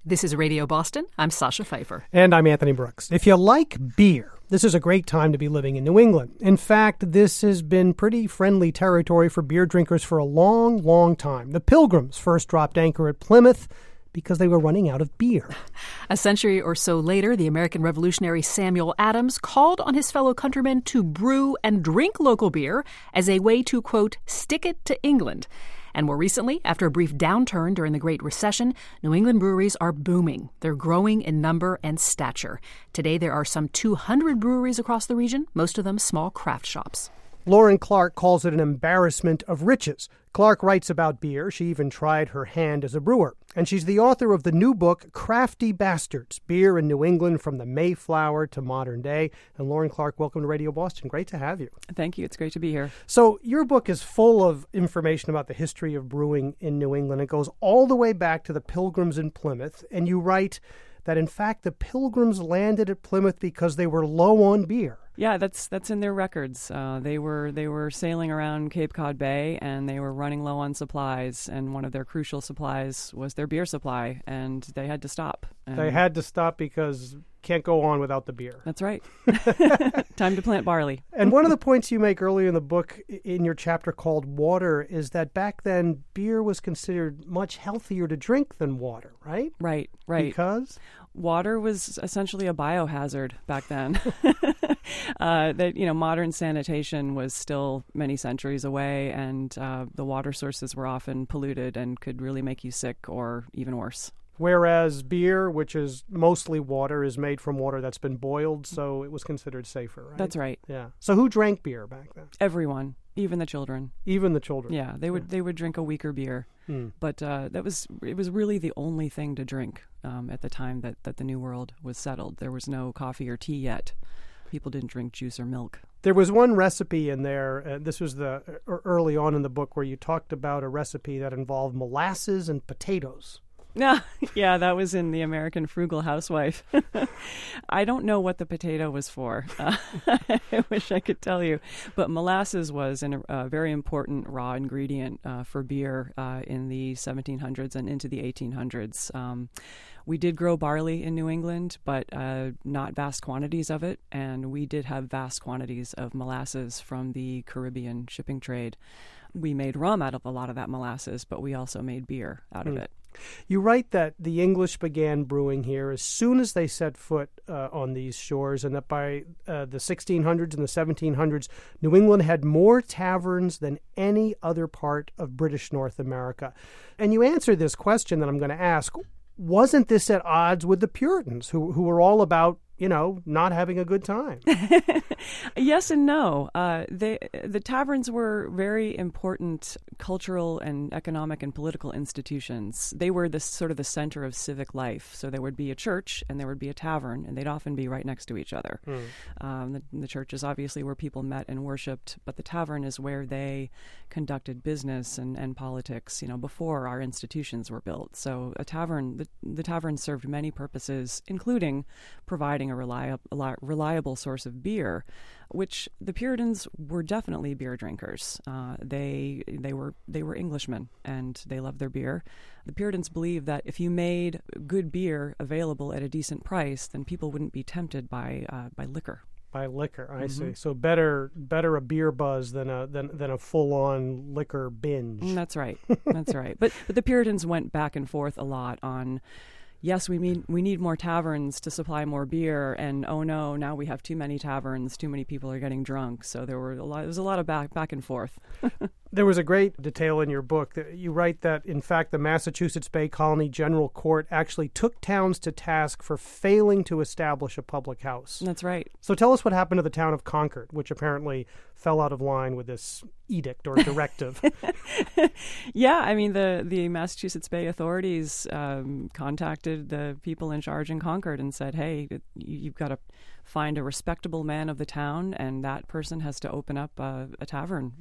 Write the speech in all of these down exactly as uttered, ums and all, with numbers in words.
This is Radio Boston. I'm Sasha Pfeiffer. And I'm Anthony Brooks. If you like beer, this is a great time to be living in New England. In fact, this has been pretty friendly territory for beer drinkers for a long, long time. The Pilgrims first dropped anchor at Plymouth because they were running out of beer. A century or so later, the American revolutionary Samuel Adams called on his fellow countrymen to brew and drink local beer as a way to, quote, stick it to England. And more recently, after a brief downturn during the Great Recession, New England breweries are booming. They're growing in number and stature. Today, there are some two hundred breweries across the region, most of them small craft shops. Lauren Clark calls it an embarrassment of riches. Clark writes about beer. She even tried her hand as a brewer. And she's the author of the new book, Crafty Bastards, Beer in New England from the Mayflower to Modern Day. And Lauren Clark, welcome to Radio Boston. Great to have you. Thank you. It's great to be here. So your book is full of information about the history of brewing in New England. It goes all the way back to the Pilgrims in Plymouth. And you write that, in fact, the Pilgrims landed at Plymouth because they were low on beer. Yeah, that's that's in their records. Uh, they were they were sailing around Cape Cod Bay, and they were running low on supplies. And one of their crucial supplies was their beer supply, and they had to stop. And they had to stop because can't go on without the beer. That's right. Time to plant barley. And one of the points you make earlier in the book, in your chapter called Water, is that back then beer was considered much healthier to drink than water, right? Right, right. Because? Water was essentially a biohazard back then. uh, that you know, modern sanitation was still many centuries away, and uh, the water sources were often polluted and could really make you sick or even worse. Whereas beer, which is mostly water, is made from water that's been boiled, so it was considered safer, right? That's right. Yeah. So who drank beer back then? Everyone, even the children. Even the children. Yeah, they would yeah. they would drink a weaker beer, hmm. but uh, that was it was really the only thing to drink um, at the time that, that the New World was settled. There was no coffee or tea yet. People didn't drink juice or milk. There was one recipe in there, uh, this was the uh, early on in the book, where you talked about a recipe that involved molasses and potatoes. Yeah, yeah, that was in The American Frugal Housewife. I don't know what the potato was for. Uh, I wish I could tell you. But molasses was a uh, very important raw ingredient uh, for beer uh, in the seventeen hundreds and into the eighteen hundreds. Um, we did grow barley in New England, but uh, not vast quantities of it. And we did have vast quantities of molasses from the Caribbean shipping trade. We made rum out of a lot of that molasses, but we also made beer out of mm. it. You write that the English began brewing here as soon as they set foot uh, on these shores, and that by uh, the sixteen hundreds and the seventeen hundreds, New England had more taverns than any other part of British North America. And you answer this question that I'm going to ask. Wasn't this at odds with the Puritans, who who were all about, you know, not having a good time? Yes and no. Uh, they, the taverns were very important cultural and economic and political institutions. They were the sort of the center of civic life. So there would be a church and there would be a tavern, and they'd often be right next to each other. Mm. Um, the, the church is obviously where people met and worshipped, but the tavern is where they conducted business and, and politics, you know, before our institutions were built. So a tavern, the, the tavern served many purposes, including providing a reliable, reliable source of beer, which the Puritans were definitely beer drinkers. Uh, they they were they were Englishmen, and they loved their beer. The Puritans believed that if you made good beer available at a decent price, then people wouldn't be tempted by uh, by liquor. By liquor, I mm-hmm. see. So better better a beer buzz than a than than a full on liquor binge. That's right. That's right. But but the Puritans went back and forth a lot on, yes, we need we need more taverns to supply more beer, and oh no, now we have too many taverns, too many people are getting drunk. So there were a lot. There was a lot of back back and forth. There was a great detail in your book. That you write that, in fact, the Massachusetts Bay Colony General Court actually took towns to task for failing to establish a public house. That's right. So tell us what happened to the town of Concord, which apparently fell out of line with this edict or directive. Yeah, I mean, the, the Massachusetts Bay authorities um, contacted the people in charge in Concord and said, hey, you've got to find a respectable man of the town, and that person has to open up a, a tavern.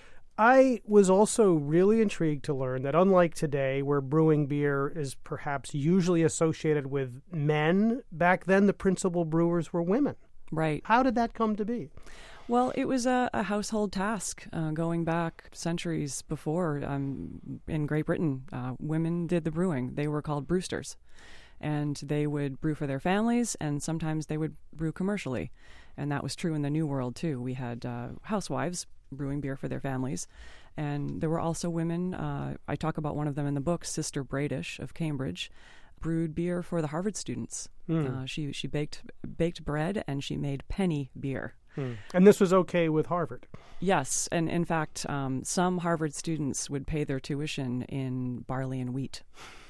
I was also really intrigued to learn that unlike today, where brewing beer is perhaps usually associated with men, back then the principal brewers were women. Right. How did that come to be? Well, it was a, a household task uh, going back centuries before. Um, in Great Britain, uh, women did the brewing. They were called brewsters. And they would brew for their families, and sometimes they would brew commercially. And that was true in the New World, too. We had uh, housewives brewing beer for their families. And there were also women, uh, I talk about one of them in the book, Sister Bradish of Cambridge, brewed beer for the Harvard students. Mm. Uh, she she baked baked bread, and she made penny beer. Mm. And this was okay with Harvard? Yes, and in fact, um, some Harvard students would pay their tuition in barley and wheat.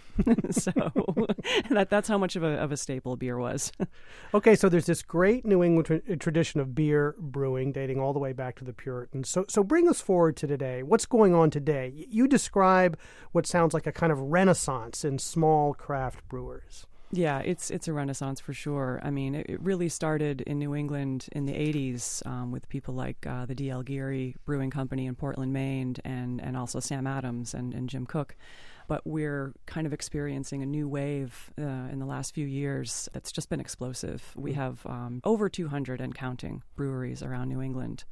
So that that's how much of a of a staple beer was. Okay, so there's this great New England tra- tradition of beer brewing dating all the way back to the Puritans. So so bring us forward to today. What's going on today? You describe what sounds like a kind of renaissance in small craft brewers. Yeah, it's it's a renaissance for sure. I mean, it, it really started in New England in the eighties um, with people like uh, the D L Geary Brewing Company in Portland, Maine, and, and also Sam Adams and, and Jim Cook. But we're kind of experiencing a new wave uh, in the last few years that's just been explosive. We have um, over two hundred and counting breweries around New England.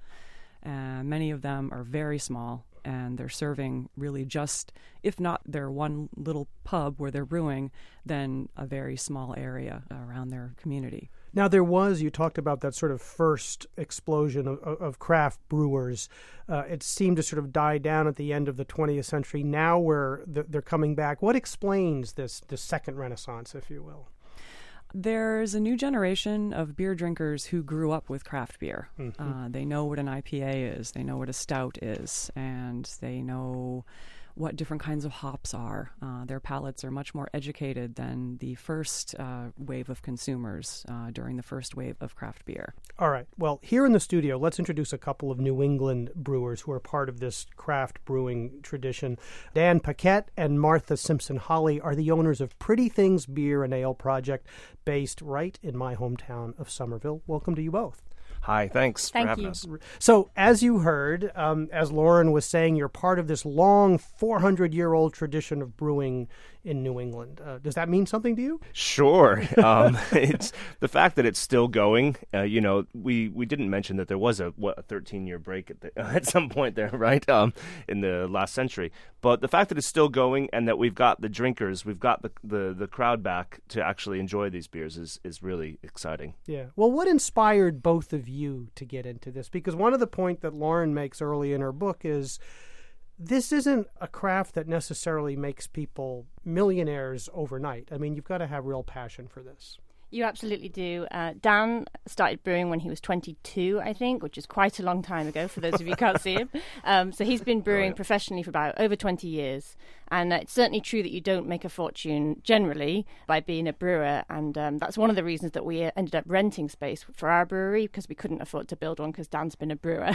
Uh, many of them are very small, and they're serving really just, if not their one little pub where they're brewing, then a very small area around their community. Now, there was, you talked about that sort of first explosion of, of craft brewers. Uh, it seemed to sort of die down at the end of the twentieth century. Now we're, they're coming back. What explains this, this second renaissance, if you will? There's a new generation of beer drinkers who grew up with craft beer. Mm-hmm. Uh, they know what an I P A is, they know what a stout is, and they know what different kinds of hops are. Uh, their palates are much more educated than the first uh, wave of consumers uh, during the first wave of craft beer. All right. Well, here in the studio, let's introduce a couple of New England brewers who are part of this craft brewing tradition. Dan Paquette and Martha Simpson Holley are the owners of Pretty Things Beer and Ale Project, based right in my hometown of Somerville. Welcome to you both. Hi, thanks Thank for having you. us. So, as you heard, um, as Lauren was saying, you're part of this long four hundred year old tradition of brewing in New England. Uh, does that mean something to you? Sure. Um, it's the fact that it's still going. Uh, you know, we, we didn't mention that there was a what a thirteen year break at the, at some point there, right? Um, in the last century. But the fact that it's still going and that we've got the drinkers, we've got the the, the crowd back to actually enjoy these beers is is really exciting. Yeah. Well, what inspired both of you to get into this? Because one of the point that Lauren makes early in her book is this isn't a craft that necessarily makes people millionaires overnight. I mean, you've got to have real passion for this. You absolutely do. Uh, Dan started brewing when he was twenty-two, I think, which is quite a long time ago for those of you who can't see him. Um, so he's been brewing oh, yeah. professionally for about over twenty years. And uh, it's certainly true that you don't make a fortune generally by being a brewer. And um, that's one of the reasons that we ended up renting space for our brewery, because we couldn't afford to build one because Dan's been a brewer.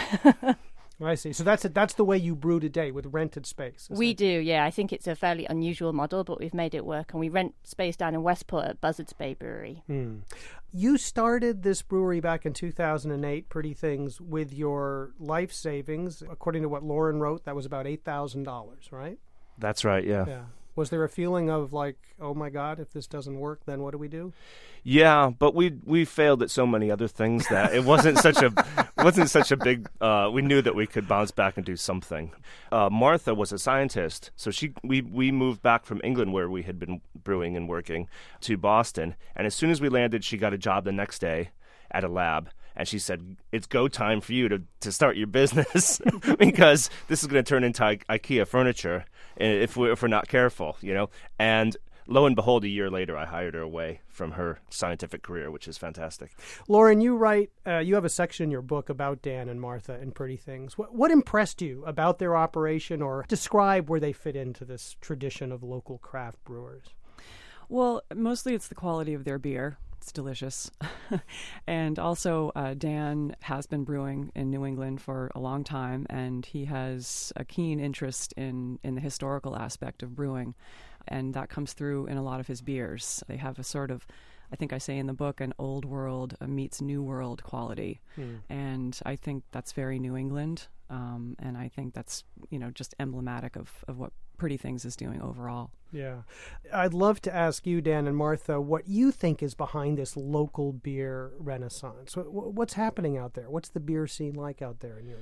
I see. So that's a, that's the way you brew today, with rented space. We it? do, yeah. I think it's a fairly unusual model, but we've made it work. And we rent space down in Westport at Buzzards Bay Brewery. Hmm. You started this brewery back in two thousand eight, Pretty Things, with your life savings. According to what Lauren wrote, that was about eight thousand dollars, right? That's right, yeah. Yeah. Was there a feeling of like, oh my God, if this doesn't work, then what do we do? Yeah, but we we failed at so many other things that it wasn't such a wasn't such a big. Uh, we knew that we could bounce back and do something. Uh, Martha was a scientist, so she we we moved back from England, where we had been brewing and working, to Boston, and as soon as we landed, she got a job the next day at a lab. And she said, it's go time for you to, to start your business because this is going to turn into I- IKEA furniture if we're, if we're not careful, you know. And lo and behold, a year later, I hired her away from her scientific career, which is fantastic. Lauren, you write, uh, you have a section in your book about Dan and Martha and Pretty Things. What, what impressed you about their operation, or describe where they fit into this tradition of local craft brewers? Well, mostly it's the quality of their beer. It's delicious. And also, uh, Dan has been brewing in New England for a long time, and he has a keen interest in, in the historical aspect of brewing. And that comes through in a lot of his beers. They have a sort of, I think I say in the book, an old world meets new world quality. Hmm. And I think that's very New England. Um, and I think that's, you know, just emblematic of, of what Pretty Things is doing overall. Yeah. I'd love to ask you, Dan and Martha, what you think is behind this local beer renaissance. What's happening out there? What's the beer scene like out there in your view?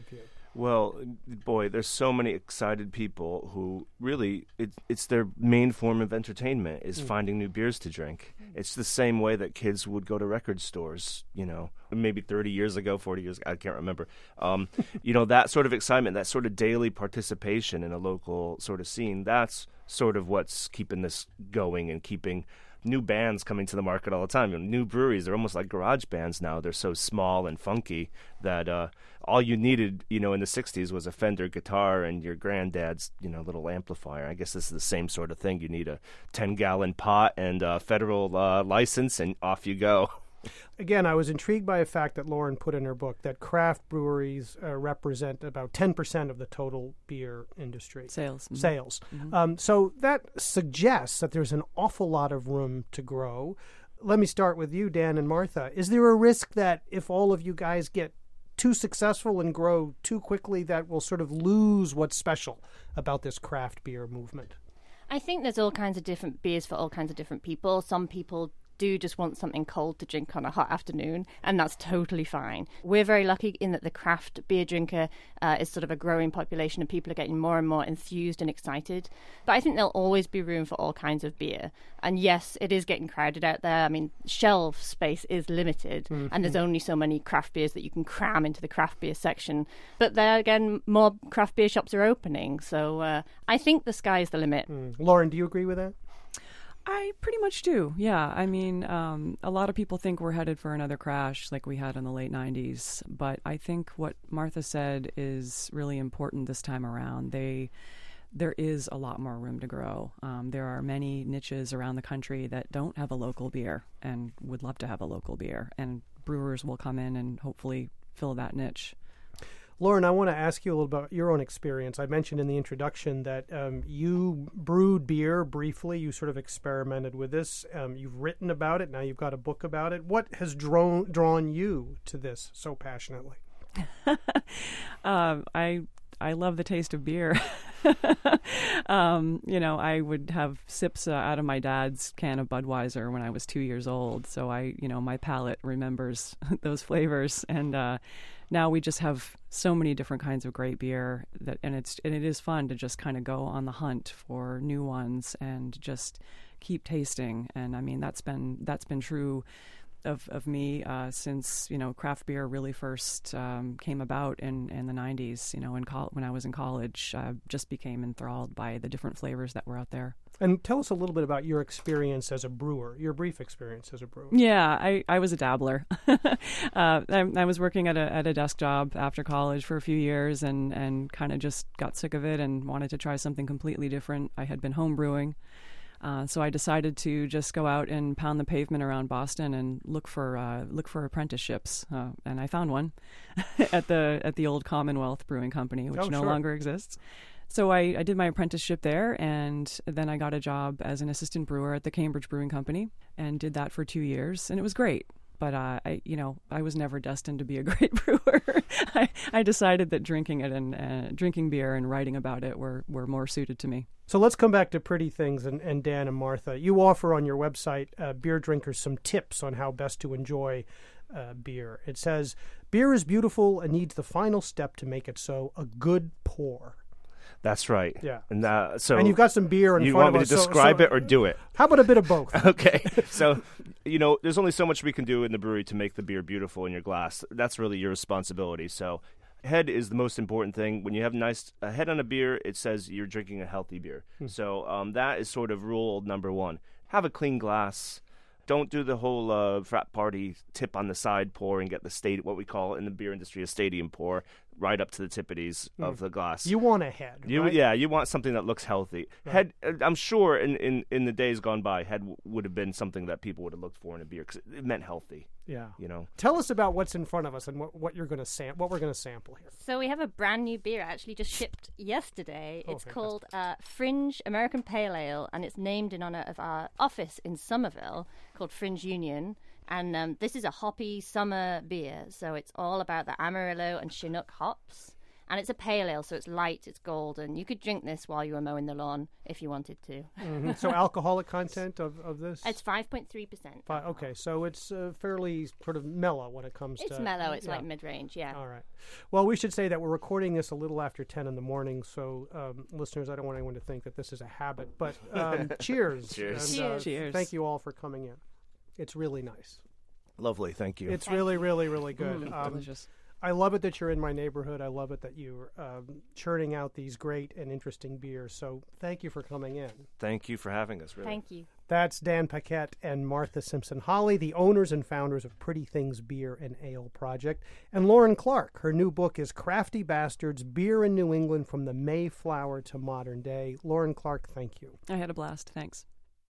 Well, boy, there's so many excited people who really, it, it's their main form of entertainment is mm. finding new beers to drink. Mm. It's the same way that kids would go to record stores, you know, maybe thirty years ago, forty years ago, I can't remember. Um, you know, that sort of excitement, that sort of daily participation in a local sort of scene, that's sort of what's keeping this going and keeping new bands coming to the market all the time. You know, new breweries, they're almost like garage bands now. They're so small and funky that uh, all you needed, you know, in the sixties was a Fender guitar and your granddad's, you know, little amplifier. I guess this is the same sort of thing. You need a ten-gallon pot and a federal uh, license, and off you go. Again, I was intrigued by a fact that Lauren put in her book that craft breweries uh, represent about ten percent of the total beer industry. Sales. Mm-hmm. Sales. Mm-hmm. Um, so that suggests that there's an awful lot of room to grow. Let me start with you, Dan and Martha. Is there a risk that if all of you guys get too successful and grow too quickly, that we'll sort of lose what's special about this craft beer movement? I think there's all kinds of different beers for all kinds of different people. Some people do just want something cold to drink on a hot afternoon, and that's totally fine. We're very lucky in that the craft beer drinker uh, is sort of a growing population, and people are getting more and more enthused and excited. But I think there'll always be room for all kinds of beer. And yes, it is getting crowded out there. I mean, shelf space is limited, mm-hmm. and there's only so many craft beers that you can cram into the craft beer section. But there again, more craft beer shops are opening, so uh, I think the sky's the limit. Mm. Lauren, do you agree with that? I pretty much do, yeah. I mean, um, a lot of people think we're headed for another crash like we had in the late nineties, but I think what Martha said is really important this time around. They, there is a lot more room to grow. Um, there are many niches around the country that don't have a local beer and would love to have a local beer, and brewers will come in and hopefully fill that niche. Lauren, I want to ask you a little about your own experience. I mentioned in the introduction that um, you brewed beer briefly. You sort of experimented with this. Um, you've written about it. Now you've got a book about it. What has drawn drawn you to this so passionately? um, I I love the taste of beer. um, you know, I would have sips uh, out of my dad's can of Budweiser when I was two years old. So I, you know, my palate remembers those flavors, and uh, now we just have so many different kinds of great beer that, and it's and it is fun to just kind of go on the hunt for new ones and just keep tasting. And I mean, that's been that's been true of of me uh, since, you know, craft beer really first um, came about in, in the nineties. You know, in col- when I was in college, I just became enthralled by the different flavors that were out there. And tell us a little bit about your experience as a brewer, your brief experience as a brewer. Yeah, I, I was a dabbler. uh, I, I was working at a at a desk job after college for a few years, and, and kind of just got sick of it and wanted to try something completely different. I had been home brewing. Uh, so I decided to just go out and pound the pavement around Boston and look for uh, look for apprenticeships, uh, and I found one at the at the old Commonwealth Brewing Company, which oh, no sure. longer exists. So I, I did my apprenticeship there, and then I got a job as an assistant brewer at the Cambridge Brewing Company, and did that for two years, and it was great. But uh, I, you know, I was never destined to be a great brewer. I, I decided that drinking it and uh, drinking beer and writing about it were, were more suited to me. So let's come back to Pretty Things and, and Dan and Martha. You offer on your website uh, beer drinkers some tips on how best to enjoy uh, beer. It says, beer is beautiful and needs the final step to make it so, a good pour. That's right. Yeah. And uh, so and you've got some beer in you front want me of to us. describe so, so, it or do it? How about a bit of both? Okay. So, you know, there's only so much we can do in the brewery to make the beer beautiful in your glass. That's really your responsibility. So head is the most important thing. When you have nice a head on a beer, it says you're drinking a healthy beer. Hmm. So um, that is sort of rule number one. Have a clean glass. Don't do the whole uh, frat party tip on the side pour and get the state what we call in the beer industry a stadium pour right up to the tippities mm. of the glass. You want a head, you, right? Yeah, you want something that looks healthy. Right. Head, I'm sure in, in, in the days gone by, head w- would have been something that people would have looked for in a beer because it meant healthy. Yeah, you know. Tell us about what's in front of us and what, what you're going to sam- what we're going to sample here. So we have a brand new beer actually just shipped yesterday. Oh, it's fantastic. called uh, Fringe American Pale Ale, and it's named in honor of our office in Somerville called Fringe Union. And um, this is a hoppy summer beer, so it's all about the Amarillo and Chinook hops. And it's a pale ale, so it's light, it's golden. You could drink this while you were mowing the lawn if you wanted to. Mm-hmm. So alcoholic content of, of this? It's five point three percent. Fi- okay, so it's uh, fairly sort of mellow when it comes it's to... It's mellow. It's yeah. like mid-range, yeah. All right. Well, we should say that we're recording this a little after ten in the morning, so um, listeners, I don't want anyone to think that this is a habit. But um, cheers. Cheers. And, uh, Cheers. Cheers. Thank you all for coming in. It's really nice. Lovely, thank you. It's really, really, really good. Mm, Um, delicious. I love it that you're in my neighborhood. I love it that you're um, churning out these great and interesting beers. So thank you for coming in. Thank you for having us, really. Thank you. That's Dan Paquette and Martha Simpson-Holly, the owners and founders of Pretty Things Beer and Ale Project. And Lauren Clark. Her new book is Crafty Bastards, Beer in New England from the Mayflower to Modern Day. Lauren Clark, thank you. I had a blast. Thanks.